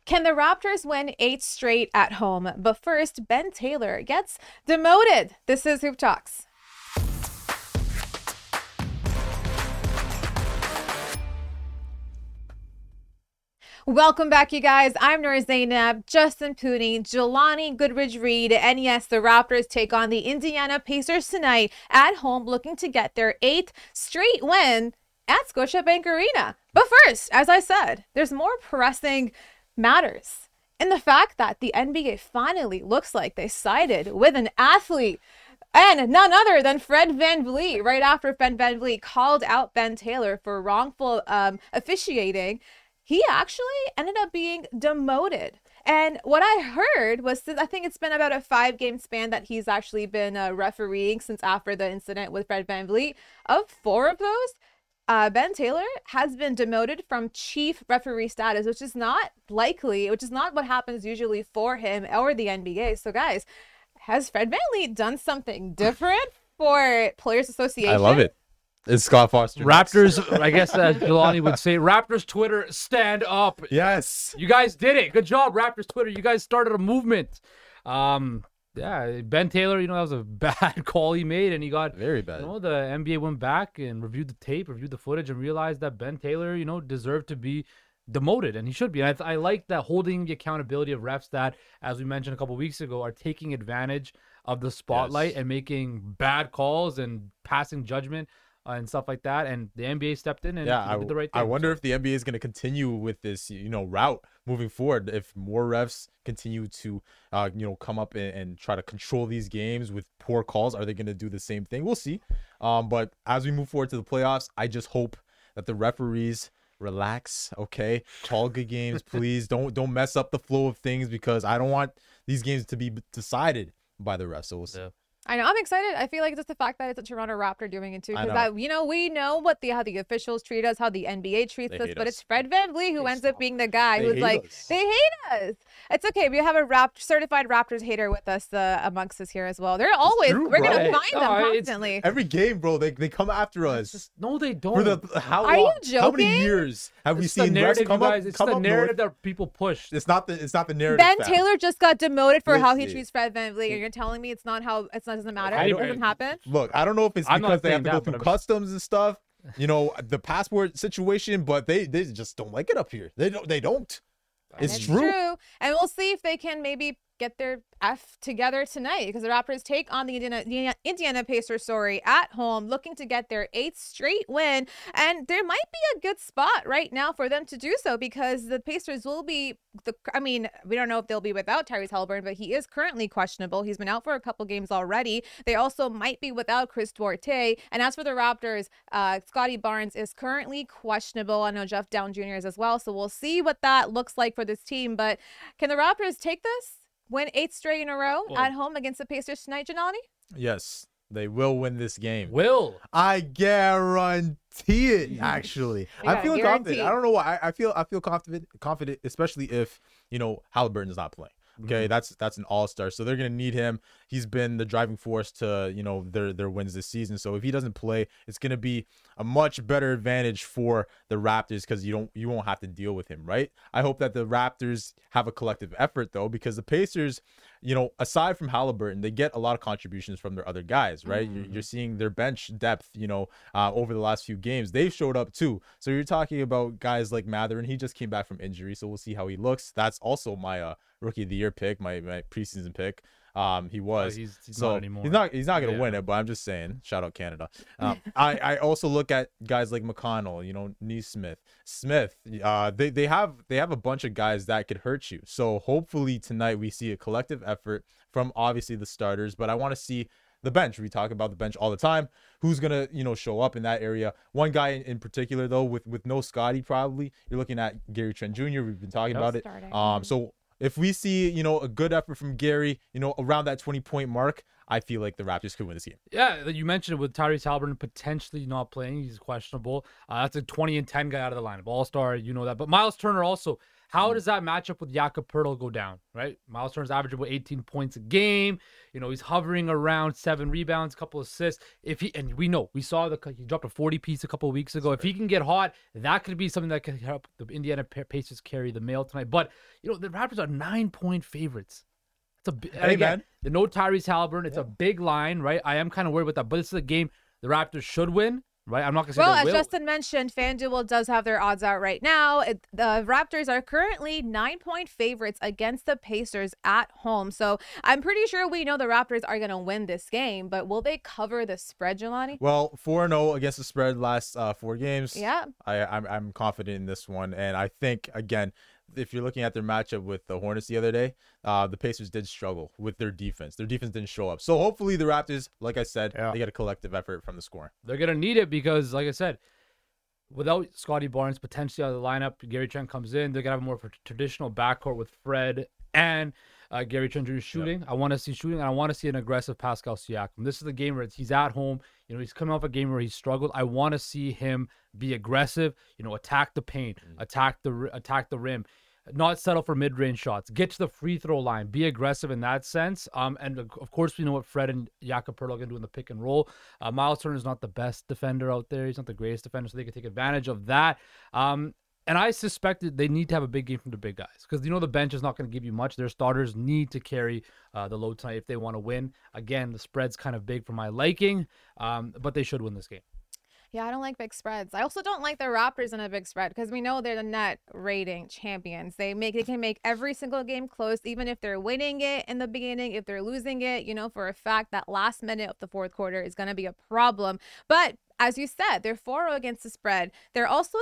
Can the Raptors win 8 straight at home? But first, Ben Taylor gets demoted. This is Hoop Talks. Welcome back, you guys. I'm Noor Zainab, Justin Pooney, Jelani Goodridge-Reed, and yes, the Raptors take on the Indiana Pacers tonight at home, looking to get their 8th straight win at Scotiabank Arena. But first, as I said, there's more pressing matters in the fact that the NBA finally looks like they sided with an athlete, and none other than Fred VanVleet, right after Fred VanVleet called out Ben Taylor for wrongful officiating. He actually ended up being demoted. And what I heard was, I think it's been about a 5-game span that he's actually been refereeing since after the incident with Fred VanVleet. Of 4 of those, Ben Taylor has been demoted from chief referee status, which is not likely, which is not what happens usually for him or the NBA. So guys, has Fred VanVleet done something different for Players Association? I love it. It's Scott Foster. Raptors, I guess as Jelani would say, Raptors Twitter, stand up. Yes. You guys did it. Good job, Raptors Twitter. You guys started a movement. Yeah, Ben Taylor, that was a bad call he made, and he got very bad. The NBA went back and reviewed the tape, reviewed the footage, and realized that Ben Taylor, deserved to be demoted, and he should be. And I like that holding the accountability of refs that, as we mentioned a couple weeks ago, are taking advantage of the spotlight and making bad calls and passing judgment and stuff like that, and the NBA stepped in and did the right thing. I wonder if the NBA is going to continue with this, route moving forward. If more refs continue to, come up and try to control these games with poor calls, are they going to do the same thing? We'll see. But as we move forward to the playoffs, I just hope that the referees relax. Okay, call good games, please. Don't mess up the flow of things, because I don't want these games to be decided by the refs. So we'll see. Yeah. I know. I'm excited. I feel like just the fact that it's a Toronto Raptor doing it too, because we know how the officials treat us, how the NBA treats us, but it's Fred VanVleet who ends up being the guy who's like, they hate us. It's okay. We have a certified Raptors hater with us amongst us here as well. They're always we're gonna find them constantly. Every game, bro, they come after us. No, they don't. Are you joking? How many years have we seen narrative, come up? It's the narrative that people push. It's not the narrative. Ben Taylor just got demoted for how he treats Fred VanVleet, and you're telling me it's not how doesn't matter. It doesn't happen. Look, I don't know if it's because they have to go through customs and stuff, the passport situation, but they just don't like it up here. They don't. It's true. And we'll see if they can maybe get their F together tonight, because the Raptors take on the Indiana Pacers, at home, looking to get their 8th straight win. And there might be a good spot right now for them to do so, because the Pacers will be we don't know if they'll be without Tyrese Haliburton, but he is currently questionable. He's been out for a couple games already. They also might be without Chris Duarte. And as for the Raptors, Scotty Barnes is currently questionable. I know Jeff Down Jr. is as well. So we'll see what that looks like for this team. But can the Raptors take this? Win 8 straight in a row at home against the Pacers tonight, Janani? Yes, they will win this game. I guarantee it, actually. I'm feeling confident. I don't know why. I feel confident, especially if, Haliburton is not playing. Okay, that's an all-star, so they're gonna need him. He's been the driving force to their wins this season. So if he doesn't play, it's gonna be a much better advantage for the Raptors, because you won't have to deal with him, right? I hope that the Raptors have a collective effort though, because the Pacers, aside from Haliburton, they get a lot of contributions from their other guys, right? You're seeing their bench depth, over the last few games. They've showed up too. So you're talking about guys like Mathurin. He just came back from injury, so we'll see how he looks. That's also my Rookie of the Year pick, my preseason pick. He was. He's not anymore. He's not gonna win it, but I'm just saying. Shout out Canada. I also look at guys like McConnell, Nesmith, Smith. They have a bunch of guys that could hurt you. So hopefully tonight we see a collective effort from obviously the starters, but I want to see the bench. We talk about the bench all the time. Who's gonna show up in that area? One guy in particular though, with no Scotty, probably you're looking at Gary Trent Jr. We've been talking about it. So if we see, a good effort from Gary, around that 20-point mark, I feel like the Raptors could win this game. Yeah, you mentioned it with Tyrese Haliburton potentially not playing. He's questionable. That's a 20-10 guy out of the lineup. All-star, that. But Miles Turner also How does that match up with Jakob Poeltl go down, right? Miles Turner's averaging about 18 points a game. He's hovering around 7 rebounds, couple assists. And we saw he dropped a 40 piece a couple of weeks ago. If he can get hot, that could be something that could help the Indiana Pacers carry the mail tonight. But the Raptors are 9-point favorites. Again, the no Tyrese Haliburton. It's a big line, right? I am kind of worried about that, but this is a game the Raptors should win. Right, I'm not gonna say. Well, as Justin mentioned, FanDuel does have their odds out right now. The Raptors are currently 9-point favorites against the Pacers at home. So I'm pretty sure we know the Raptors are gonna win this game, but will they cover the spread, Jelani? Well, 4-0 against the spread last 4 games. Yeah, I'm confident in this one, and I think again, if you're looking at their matchup with the Hornets the other day, the Pacers did struggle with their defense. Their defense didn't show up. So hopefully the Raptors, like I said, they get a collective effort from the scoring. They're going to need it because, like I said, without Scotty Barnes potentially out of the lineup, Gary Trent comes in. They're going to have a more of a traditional backcourt with Fred and Gary Trent Jr. shooting. I want to see shooting, and I want to see an aggressive Pascal Siakam. This is the game where he's at home. He's coming off a game where he struggled. I want to see him be aggressive, attack the paint, attack the rim. Not settle for mid-range shots. Get to the free throw line. Be aggressive in that sense. And of course, we know what Fred and Jakob Poeltl are going to do in the pick and roll. Miles Turner is not the best defender out there. He's not the greatest defender, so they can take advantage of that. And I suspect that they need to have a big game from the big guys because the bench is not going to give you much. Their starters need to carry the load tonight if they want to win. Again, the spread's kind of big for my liking, but they should win this game. Yeah, I don't like big spreads. I also don't like the Raptors in a big spread because we know they're the net rating champions. They can make every single game close, even if they're winning it in the beginning. If they're losing it, for a fact that last minute of the fourth quarter is going to be a problem. But as you said, they're 4-0 against the spread. They're also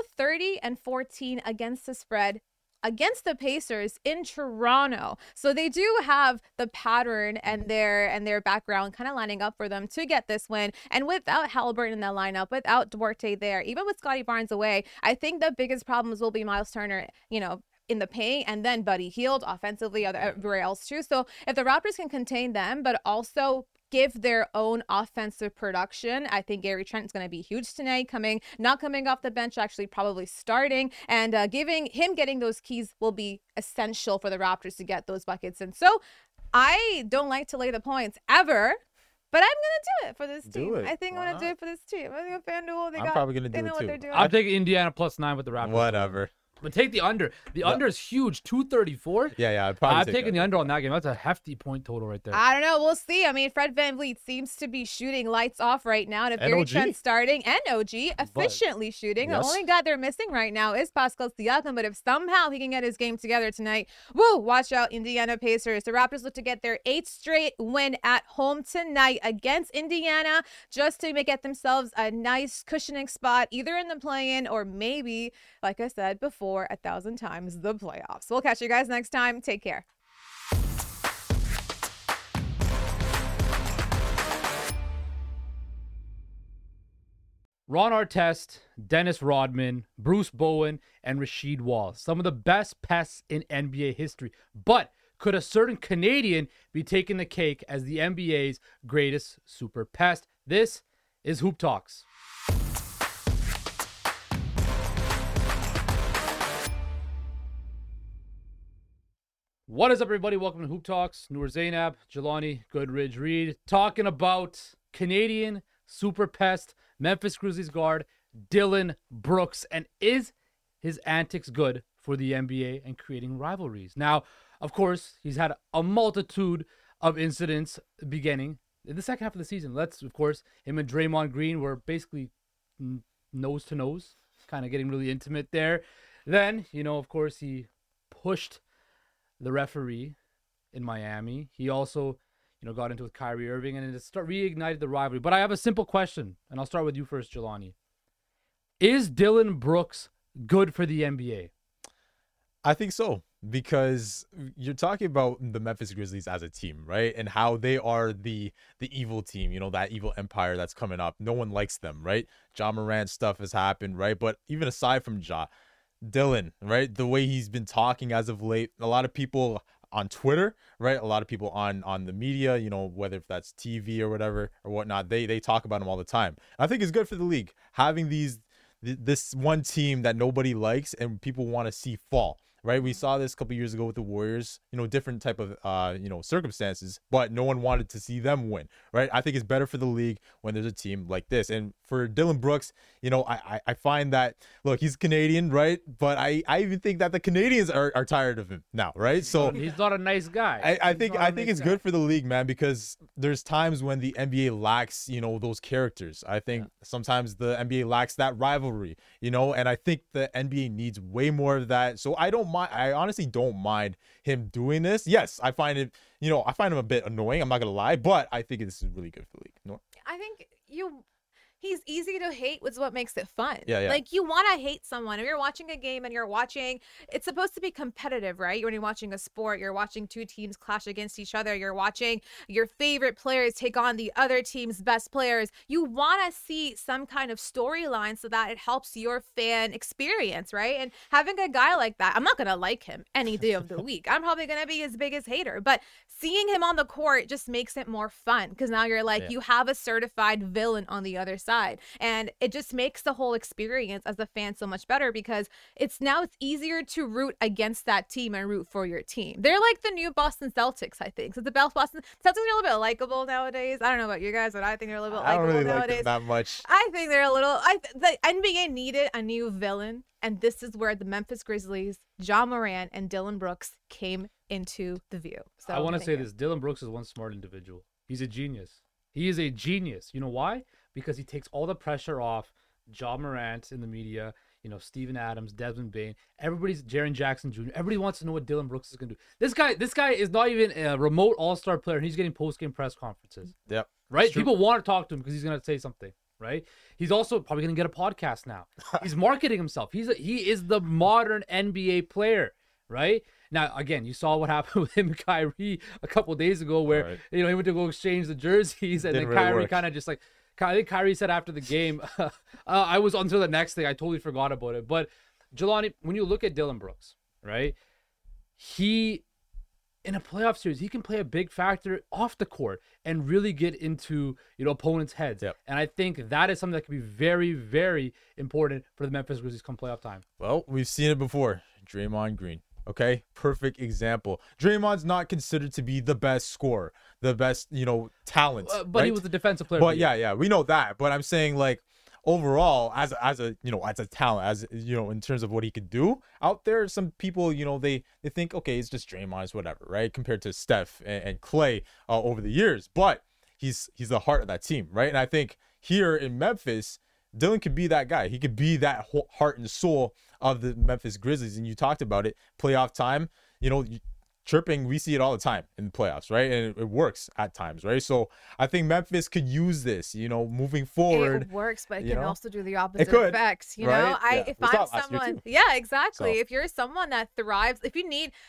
30-14 against the spread against the Pacers in Toronto. So they do have the pattern and their background kind of lining up for them to get this win. And without Haliburton in that lineup, without Duarte there, even with Scotty Barnes away, I think the biggest problems will be Miles Turner, in the paint, and then Buddy Hield offensively everywhere else too. So if the Raptors can contain them, but also give their own offensive production, I think Gary Trent is going to be huge tonight, not coming off the bench, actually probably starting, and getting those keys will be essential for the Raptors to get those buckets. And so I don't like to lay the points ever, but I'm going to do it for this team. I think I'm going to do it for this team. I think FanDuel, I'm probably going to do it too. What they're doing. I'm taking Indiana +9 with the Raptors. Whatever. But take the under. The under is huge, 234. Yeah. I'm taking the under on that game. That's a hefty point total right there. I don't know. We'll see. I mean, Fred VanVleet seems to be shooting lights off right now. And if Gary Trent's starting and OG efficiently shooting, the only guy they're missing right now is Pascal Siakam. But if somehow he can get his game together tonight, watch out, Indiana Pacers. The Raptors look to get their 8th straight win at home tonight against Indiana, just to get themselves a nice cushioning spot, either in the play-in or maybe, like I said before, 1,000 times the playoffs. We'll catch you guys next time. Take care. Ron Artest, Dennis Rodman, Bruce Bowen, and Rasheed Wallace. Some of the best pests in NBA history. But could a certain Canadian be taking the cake as the NBA's greatest super pest? This is Hoop Talks. What is up, everybody? Welcome to Hoop Talks. Noor Zainab, Jelani Goodridge Reed, talking about Canadian super pest, Memphis Grizzlies guard Dillon Brooks, and is his antics good for the NBA and creating rivalries? Now, of course, he's had a multitude of incidents beginning in the second half of the season. Of course, him and Draymond Green were basically nose to nose, kind of getting really intimate there. Then, of course, he pushed the referee in Miami. He also, got into with Kyrie Irving, and it reignited the rivalry. But I have a simple question, and I'll start with you first, Jelani. Is Dillon Brooks good for the NBA? I think so, because you're talking about the Memphis Grizzlies as a team, right? And how they are the evil team, that evil empire that's coming up. No one likes them, right? Ja Morant stuff has happened, right? But even aside from Ja, Dillon, right? The way he's been talking as of late, a lot of people on Twitter, right? A lot of people on the media, whether if that's TV or whatever or whatnot, they talk about him all the time. I think it's good for the league having this one team that nobody likes and people want to see fall, right? We saw this a couple years ago with the Warriors, different type of, circumstances, but no one wanted to see them win, right? I think it's better for the league when there's a team like this. And for Dillon Brooks, I find that, look, he's Canadian, right? But I even think that the Canadians are tired of him now, right? So he's not a nice guy. I think it's good for the league, man, because there's times when the NBA lacks, those characters. I think sometimes the NBA lacks that rivalry, and I think the NBA needs way more of that. So I honestly don't mind him doing this. Yes, I find him a bit annoying. I'm not gonna lie, but I think this is really good for the league. No? I think he's easy to hate, was what makes it fun. Yeah. Like, you want to hate someone. If you're watching a game and it's supposed to be competitive, right? When you're watching a sport, you're watching two teams clash against each other. You're watching your favorite players take on the other team's best players. You want to see some kind of storyline so that it helps your fan experience, right? And having a guy like that, I'm not going to like him any day of the week. I'm probably going to be his biggest hater, but seeing him on the court just makes it more fun, because now you're like, you have a certified villain on the other side, and it just makes the whole experience as a fan so much better, because it's easier to root against that team and root for your team. They're like the new Boston Celtics, I think. So the Boston Celtics are a little bit likable nowadays. I don't know about you guys, but I think they're a little bit likable nowadays. I don't really like them that much. I think they're a little. The NBA needed a new villain, and this is where the Memphis Grizzlies, Ja Morant, and Dillon Brooks came into the view. So I want to say this: Dillon Brooks is one smart individual. He's a genius. He is a genius. You know why? Because he takes all the pressure off Ja Morant in the media, Steven Adams, Desmond Bain, everybody's Jaren Jackson Jr. Everybody wants to know what Dillon Brooks is going to do. This guy is not even a remote all-star player, and he's getting post-game press conferences. Yep. Right? People want to talk to him because he's going to say something, right? He's also probably going to get a podcast now. He's marketing himself. He is the modern NBA player, right? Now, again, you saw what happened with him and Kyrie a couple of days ago, where he went to go exchange the jerseys, and then Kyrie kind of just like, I think Kyrie said after the game, I was until the next thing. I totally forgot about it. But Jelani, when you look at Dillon Brooks, right, he, in a playoff series, he can play a big factor off the court and really get into, opponents' heads. Yep. And I think that is something that can be very, very important for the Memphis Grizzlies come playoff time. Well, we've seen it before. Draymond Green. Okay, perfect example. Draymond's not considered to be the best scorer, the best, talent. But right? he was a defensive player. But yeah, we know that. But I'm saying, like, overall, as a talent, as in terms of what he could do out there, some people, they think, okay, it's just Draymond, it's whatever, right? Compared to Steph and Clay over the years, but he's the heart of that team, right? And I think here in Memphis, Dillon could be that guy. He could be that heart and soul of the Memphis Grizzlies. And you talked about it, playoff time, chirping, we see it all the time in the playoffs, right? And it works at times, right? So I think Memphis could use this, moving forward. It works, but it can also do the opposite effects, right? If I'm someone, exactly. So. If you're someone that thrives, look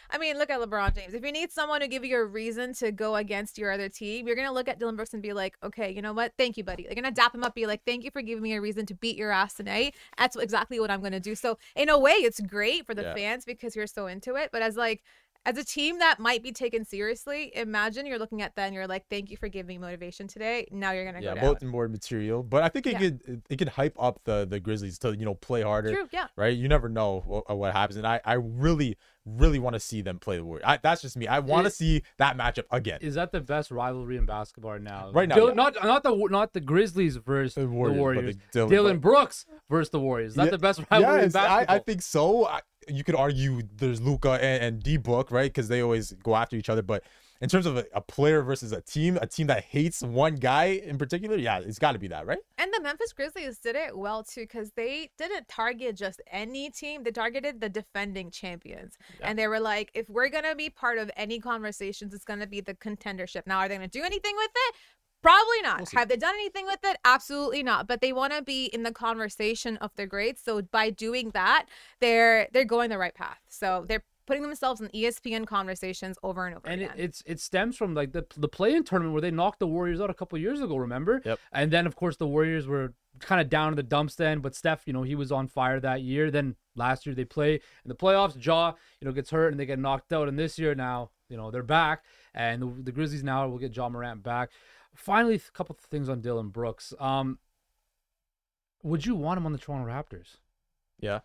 at LeBron James. If you need someone to give you a reason to go against your other team, you're going to look at Dillon Brooks and be like, okay, you know what? Thank you, buddy. You're going to dap him up, be like, thank you for giving me a reason to beat your ass tonight. That's exactly what I'm going to do. So in a way, it's great for the fans because you're so into it. But as a team that might be taken seriously, imagine you're looking at that and you're like, thank you for giving me motivation today. Now you're going to go down. Bulletin board material. But I think it could hype up the Grizzlies to, play harder. True, yeah. Right? You never know what happens. And I really, really want to see them play the Warriors. That's just me. I want to see that matchup again. Is that the best rivalry in basketball right now? Right now, not the Grizzlies versus the Warriors. Dillon Brooks versus the Warriors. Is that the best rivalry in basketball? I think so. You could argue there's Luka and D-Book, right? Because they always go after each other. But in terms of a player versus a team that hates one guy in particular, it's got to be that, right? And the Memphis Grizzlies did it well, too, because they didn't target just any team. They targeted the defending champions. Yeah. And they were like, if we're going to be part of any conversations, it's going to be the contendership. Now, are they going to do anything with it? Probably not. We'll Have they done anything with it? Absolutely not. But they want to be in the conversation of the greats. So by doing that, they're going the right path. So they're putting themselves in ESPN conversations over and over again. And it stems from like the play-in tournament where they knocked the Warriors out a couple of years ago, remember? Yep. And then, of course, the Warriors were kind of down in the dumps then, but Steph, he was on fire that year. Then last year they play in the playoffs. Ja, gets hurt and they get knocked out. And this year now, they're back. And the Grizzlies now will get Ja Morant back. Finally, a couple of things on Dillon Brooks. Would you want him on the Toronto Raptors? Yeah.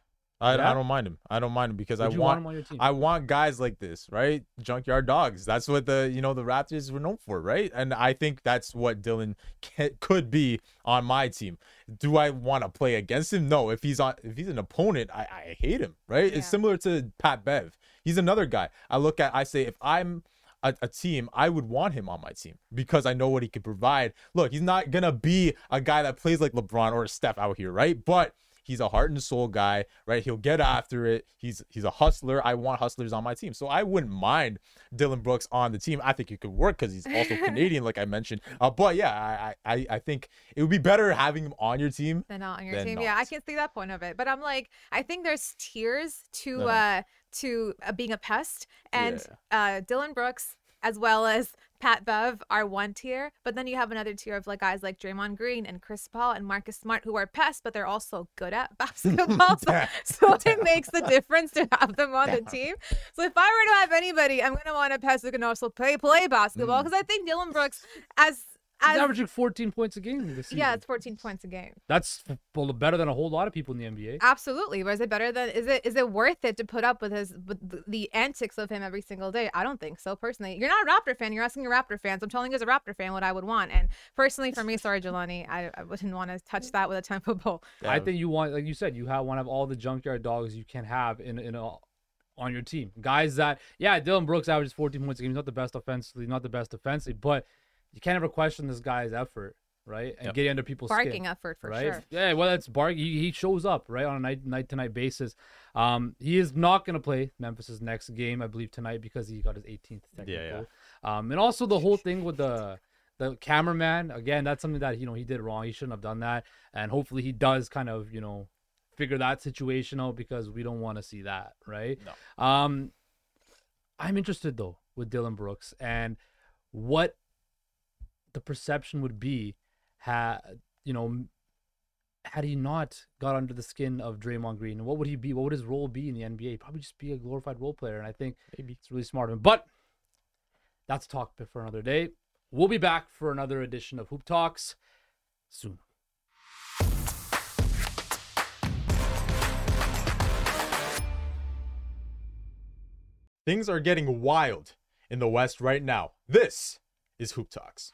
I don't mind him. I don't mind him because Would you want him on your team? I want guys like this, right? Junkyard dogs. That's what the Raptors were known for, right? And I think that's what Dylan could be on my team. Do I want to play against him? No. If he's an opponent, I hate him, right? Yeah. It's similar to Pat Bev. He's another guy. I say if I'm a team, I would want him on my team because I know what he could provide. Look, he's not gonna be a guy that plays like LeBron or Steph out here, right? But he's a heart and soul guy, right? He'll get after it. He's a hustler. I want hustlers on my team. So I wouldn't mind Dylan Brooks on the team. I think it could work because he's also Canadian, like I mentioned. But yeah, I think it would be better having him on your team than not on your team. Not. Yeah, I can see that point of it. But I'm like, I think there's tiers to being a pest. And Dylan Brooks, as well as Pat Bev, are one tier, but then you have another tier of like guys like Draymond Green and Chris Paul and Marcus Smart, who are pests, but they're also good at basketball. So it makes the difference to have them on the team. So if I were to have anybody, I'm gonna want a pest who can also play basketball, because I think Dylan Brooks, he's averaging 14 points a game this season. Yeah, it's 14 points a game. That's better than a whole lot of people in the NBA. Absolutely. But is it better than is it worth it to put up with the antics of him every single day? I don't think so, personally. You're not a Raptor fan. You're asking a Raptor fan. So I'm telling you as a Raptor fan what I would want. And personally, for me, sorry, Jelani, I wouldn't want to touch that with a 10-foot pole. I think you want, like you said, you want to have all the junkyard dogs you can have on your team. Guys that, Dylan Brooks averages 14 points a game. He's not the best offensively, not the best defensively, but you can't ever question this guy's effort, right? And getting under people's skin. Barking effort, for right? sure. Yeah, well, that's barking. He shows up, right, on a night-to-night basis. He is not going to play Memphis' next game, I believe, tonight because he got his 18th technical. And also the whole thing with the cameraman, again, that's something that, he did wrong. He shouldn't have done that. And hopefully he does kind of, figure that situation out, because we don't want to see that, right? No. I'm interested, though, with Dylan Brooks and what the perception would be had he not got under the skin of Draymond Green. What would he be? What would his role be in the NBA? He'd probably just be a glorified role player, and I think maybe it's really smart of him. But that's talk for another day. We'll be back for another edition of Hoop Talks soon. Things are getting wild in the West right now. This is Hoop Talks.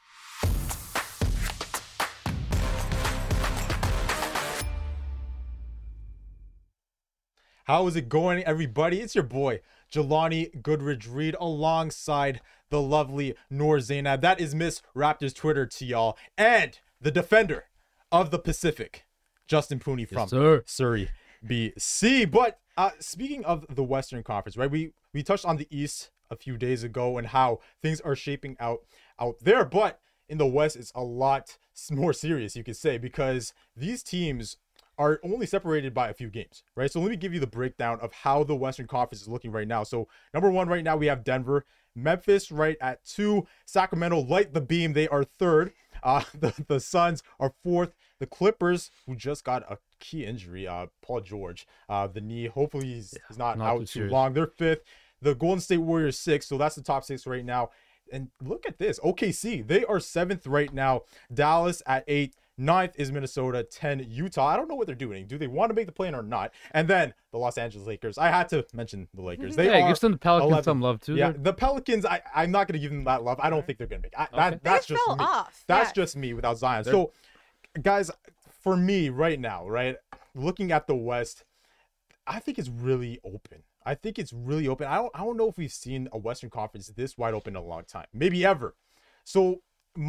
How is it going, everybody? It's your boy, Jelani Goodridge-Reed, alongside the lovely Noor Zainab. That is Miss Raptors Twitter to y'all. And the defender of the Pacific, Justin Pooney from Surrey, BC. But speaking of the Western Conference, right? We touched on the East a few days ago and how things are shaping out there. But in the West, it's a lot more serious, you could say, because these teams are only separated by a few games, right? So let me give you the breakdown of how the Western Conference is looking right now. So number one right now, we have Denver. Memphis right at 2. Sacramento light the beam. They are 3rd. The Suns are 4th. The Clippers, who just got a key injury, Paul George, the knee. Hopefully he's not out too long. They're 5th. The Golden State Warriors 6th. So that's the top 6 right now. And look at this. OKC, they are 7th right now. Dallas at 8th. 9th is Minnesota. 10, Utah. I don't know what they're doing. Do they want to make the play-in or not? And then the Los Angeles Lakers. I had to mention the Lakers. They give some Pelicans 11. Some love too. Yeah, the Pelicans, I'm not going to give them that love. I don't think they're going to make it. That's just me. That's just me without Zion. So, guys, for me right now, right, looking at the West, I think it's really open. I don't know if we've seen a Western Conference this wide open in a long time. Maybe ever. So,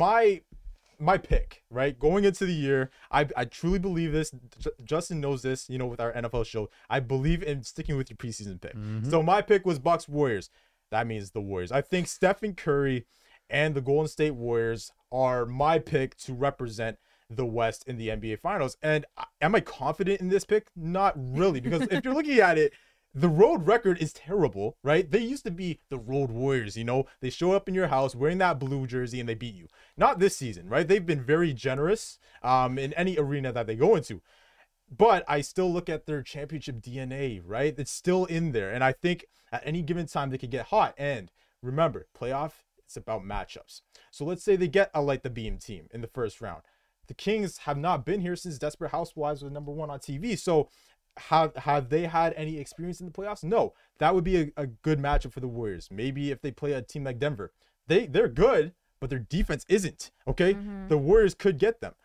my pick, right, going into the year, I truly believe this. Justin knows this, with our NFL show. I believe in sticking with your preseason pick. So my pick was Bucks Warriors. That means the Warriors. I think Stephen Curry and the Golden State Warriors are my pick to represent the West in the NBA Finals. And am I confident in this pick? Not really, because if you're looking at it, the road record is terrible, right? They used to be the Road Warriors, They show up in your house wearing that blue jersey and they beat you. Not this season, right? They've been very generous in any arena that they go into. But I still look at their championship DNA, right? It's still in there. And I think at any given time they could get hot. And remember, playoff, it's about matchups. So let's say they get a light the beam team in the first round. The Kings have not been here since Desperate Housewives was number 1 on TV. So have they had any experience in the playoffs? No. That would be a good matchup for the Warriors. Maybe if they play a team like Denver, they're good, but their defense isn't. Okay, the Warriors could get them.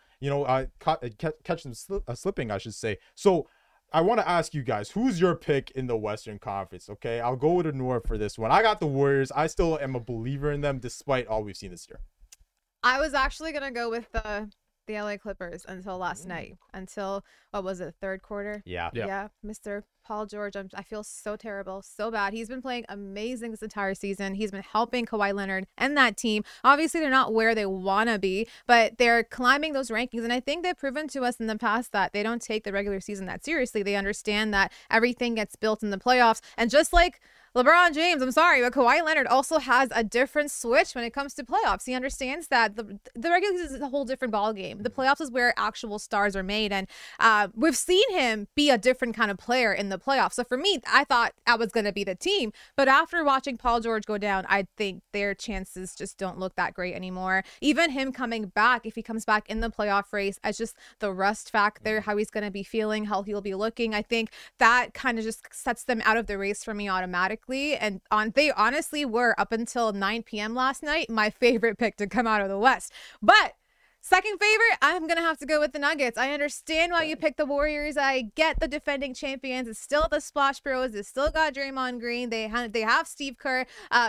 Catch them slipping, I should say. So I want to ask you guys, who's your pick in the Western Conference? Okay, I'll go with the North for this one. I got the Warriors. I still am a believer in them despite all we've seen this year. I was actually gonna go with the LA Clippers until last night. Until what was it, third quarter? Yeah. Mr. Paul George, I feel so terrible, so bad. He's been playing amazing this entire season. He's been helping Kawhi Leonard and that team. Obviously, they're not where they want to be, but they're climbing those rankings. And I think they've proven to us in the past that they don't take the regular season that seriously. They understand that everything gets built in the playoffs. And just like LeBron James, I'm sorry, but Kawhi Leonard also has a different switch when it comes to playoffs. He understands that the regular season is a whole different ballgame. The playoffs is where actual stars are made. And we've seen him be a different kind of player in the playoffs. So for me, I thought I was going to be the team. But after watching Paul George go down, I think their chances just don't look that great anymore. Even him coming back, if he comes back in the playoff race, as just the rust factor, how he's going to be feeling, how he'll be looking, I think that kind of just sets them out of the race for me automatically. And they honestly were, up until 9 p.m. last night, my favorite pick to come out of the West. But second favorite, I'm going to have to go with the Nuggets. I understand why you picked the Warriors. I get the defending champions. It's still the Splash Bros. It's still got Draymond Green. They have Steve Kerr.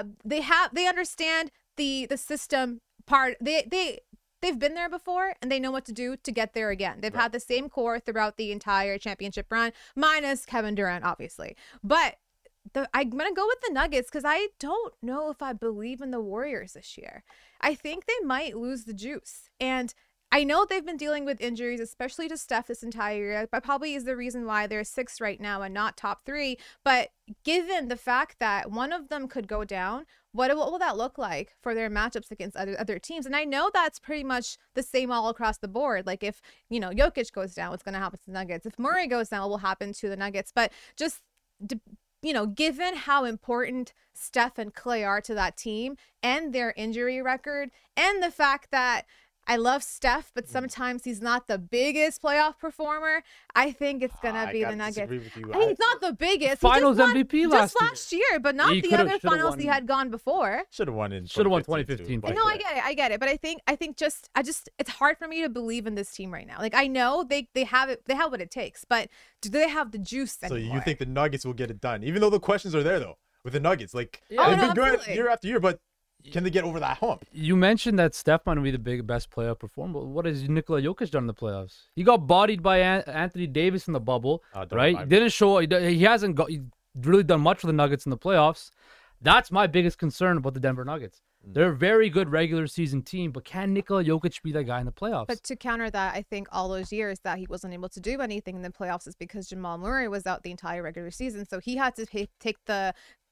They understand the system part. They've been there before, and they know what to do to get there again. They've had the same core throughout the entire championship run, minus Kevin Durant, obviously. But I'm going to go with the Nuggets because I don't know if I believe in the Warriors this year. I think they might lose the juice. And I know they've been dealing with injuries, especially to Steph this entire year, but probably is the reason why they're 6th right now and not top 3. But given the fact that one of them could go down, what will that look like for their matchups against other teams? And I know that's pretty much the same all across the board. Like if, Jokic goes down, what's going to happen to the Nuggets? If Murray goes down, what will happen to the Nuggets? But just given how important Steph and Clay are to that team and their injury record and the fact that I love Steph, but sometimes he's not the biggest playoff performer, I think it's going to be the Nuggets. He's not the biggest. Finals MVP last year, but not the other finals he had gone before. Should have won 2015. No, I get it. But I think it's hard for me to believe in this team right now. Like, I know they have it, they have what it takes, but do they have the juice anymore? So you think the Nuggets will get it done, even though the questions are there though with the Nuggets? Like they've been good year after year, but can they get over that hump? You mentioned that Steph might be the best playoff performer. What has Nikola Jokic done in the playoffs? He got bodied by Anthony Davis in the bubble, right? He didn't show. He hasn't really done much for the Nuggets in the playoffs. That's my biggest concern about the Denver Nuggets. They're a very good regular season team, but can Nikola Jokic be that guy in the playoffs? But to counter that, I think all those years that he wasn't able to do anything in the playoffs is because Jamal Murray was out the entire regular season, so he had to take the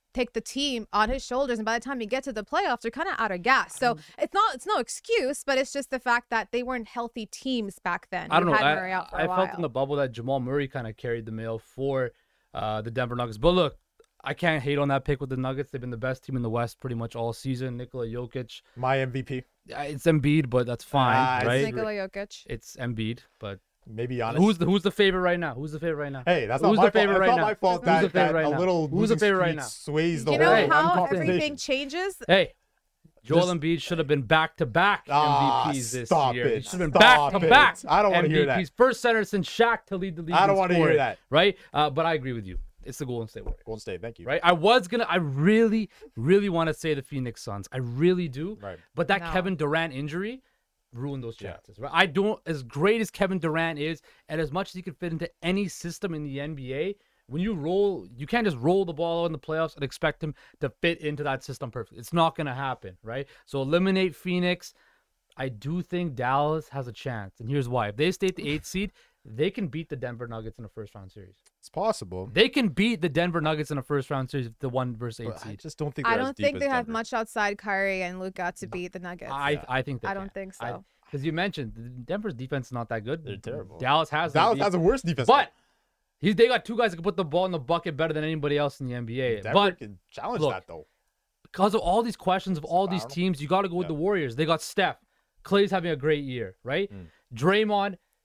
team on his shoulders, and by the time you get to the playoffs, they're kind of out of gas. So it's no excuse, but it's just the fact that they weren't healthy teams back then. I don't know. I felt in the bubble that Jamal Murray kind of carried the mail for the Denver Nuggets. But look, I can't hate on that pick with the Nuggets. They've been the best team in the West pretty much all season. Nikola Jokic. My MVP. It's Embiid, but that's fine, right? It's Nikola Jokic. It's Embiid, but maybe honest. Who's the favorite right now? Who's the favorite right now? Hey, that's not my fault. It's not my fault that a little who's the favorite right now? Sways the whole how everything changes? Hey, Joel Embiid should have been back-to-back MVPs this year. He should have been back-to-back. I don't want to hear that. First center since Shaq to lead the league. I don't want to hear that. Right? But I agree with you. It's the Golden State Warriors. Golden State, thank you. Right? I really, really want to say the Phoenix Suns. I really do. Right. But that Kevin Durant injury ruined those chances. Right? I don't, as great as Kevin Durant is, and as much as he can fit into any system in the NBA, when you roll, you can't just roll the ball out in the playoffs and expect him to fit into that system perfectly. It's not going to happen, right? So eliminate Phoenix. I do think Dallas has a chance, and here's why. If they stay at the 8th seed, they can beat the Denver Nuggets in a first-round series. It's possible. They can beat the Denver Nuggets in a first-round series, the 1 versus 8 seed. I just don't think. I don't think they have much outside Kyrie and Luka to beat the Nuggets. I think they I don't think so. Because you mentioned Denver's defense is not that good. They're terrible. Dallas has a worse defense. But they got two guys that can put the ball in the bucket better than anybody else in the NBA. Denver can challenge that though. Because of all these questions of all these teams, you got to go with the Warriors. They got Steph. Clay's having a great year, right? Draymond.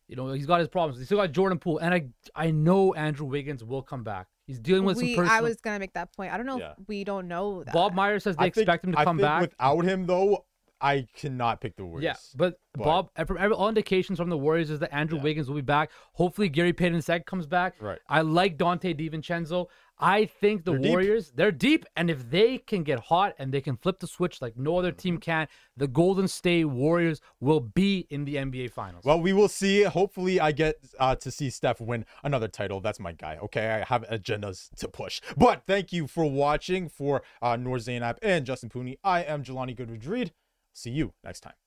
You know, he's got his problems. He's still got Jordan Poole, and I know Andrew Wiggins will come back. He's dealing with some personal. I was gonna make that point. I don't know if we don't know that. Bob Myers says they expect him to come back. Without him, though, I cannot pick the Warriors. Yeah, but Bob, from all indications from the Warriors is that Andrew Wiggins will be back. Hopefully, Gary Payton II comes back. Right. I like Dante DiVincenzo. I think the Warriors, they're deep, and if they can get hot and they can flip the switch like no other team can, the Golden State Warriors will be in the NBA Finals. Well, we will see. Hopefully, I get to see Steph win another title. That's my guy. Okay, I have agendas to push. But thank you for watching. For Noor Zainab and Justin Pooney, I am Jelani Goodridge-Reed. See you next time.